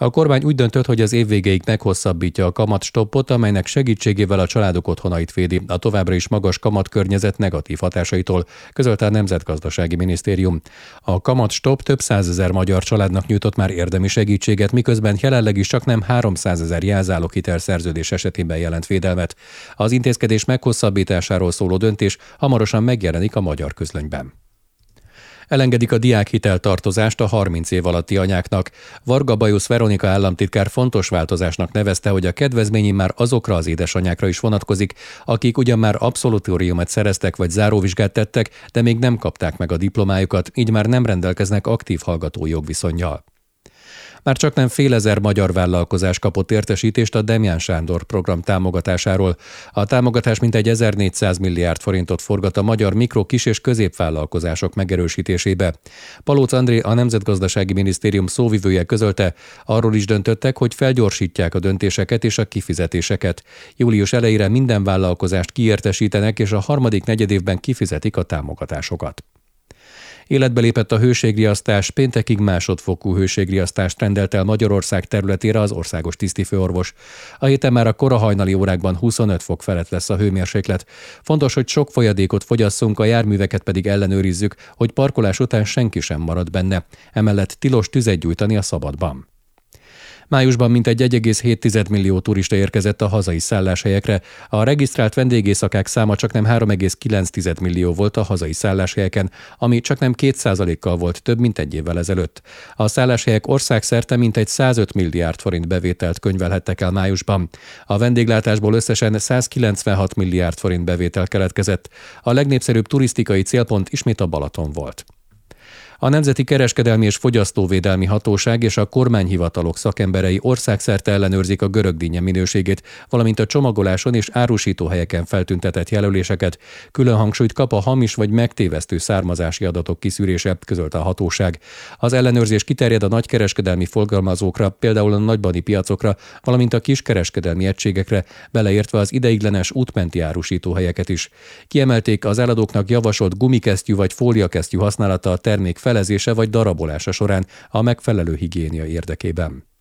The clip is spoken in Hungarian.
A kormány úgy döntött, hogy az év végéig meghosszabbítja a kamatstoppot, amelynek segítségével a családok otthonait védi a továbbra is magas kamatkörnyezet negatív hatásaitól, közölte a Nemzetgazdasági Minisztérium. A kamatstopp több százezer magyar családnak nyújtott már érdemi segítséget, miközben jelenleg is csaknem 300 000 jelzáloghitelszerződés esetében jelent védelmet. Az intézkedés meghosszabbításáról szóló döntés hamarosan megjelenik a Magyar Közlönyben. Elengedik a diákhiteltartozást a 30 év alatti anyáknak. Varga Bajusz Veronika államtitkár fontos változásnak nevezte, hogy a kedvezmény már azokra az édesanyákra is vonatkozik, akik ugyan már abszolutóriumot szereztek vagy záróvizsgát tettek, de még nem kapták meg a diplomájukat, így már nem rendelkeznek aktív hallgatói jogviszonnyal. Már csaknem fél ezer magyar vállalkozás kapott értesítést a Demján Sándor program támogatásáról. A támogatás mintegy 1400 milliárd forintot forgat a magyar mikro-, kis- és középvállalkozások megerősítésébe. Palóc André, a Nemzetgazdasági Minisztérium szóvivője közölte, arról is döntöttek, hogy felgyorsítják a döntéseket és a kifizetéseket. Július elejére minden vállalkozást kiértesítenek, és a harmadik negyedévben kifizetik a támogatásokat. Életbe lépett a hőségriasztás, péntekig másodfokú hőségriasztást rendelt el Magyarország területére az országos tisztifőorvos. A héten már a kora hajnali órákban 25 fok felett lesz a hőmérséklet. Fontos, hogy sok folyadékot fogyasszunk, a járműveket pedig ellenőrizzük, hogy parkolás után senki sem marad benne. Emellett tilos tüzet gyújtani a szabadban. Májusban mintegy 1,7 millió turista érkezett a hazai szálláshelyekre. A regisztrált vendégészakák száma csaknem 3,9 millió volt a hazai szálláshelyeken, ami csaknem 2%-kal volt több, mint egy évvel ezelőtt. A szálláshelyek országszerte mintegy 105 milliárd forint bevételt könyvelhettek el májusban. A vendéglátásból összesen 196 milliárd forint bevétel keletkezett. A legnépszerűbb turisztikai célpont ismét a Balaton volt. A Nemzeti Kereskedelmi és Fogyasztóvédelmi Hatóság és a kormányhivatalok szakemberei országszerte ellenőrzik a görögdínnye minőségét, valamint a csomagoláson és árusítóhelyeken feltüntetett jelöléseket. Külön hangsúlyt kap a hamis vagy megtévesztő származási adatok kiszűrése, közölte a hatóság. Az ellenőrzés kiterjed a nagykereskedelmi forgalmazókra, például a nagybani piacokra, valamint a kiskereskedelmi egységekre, beleértve az ideiglenes útmenti árusítóhelyeket is. Kiemelték, az eladóknak javasolt gumikesztyű vagy fóliakesztyű használata a termék felezése vagy darabolása során a megfelelő higiénia érdekében.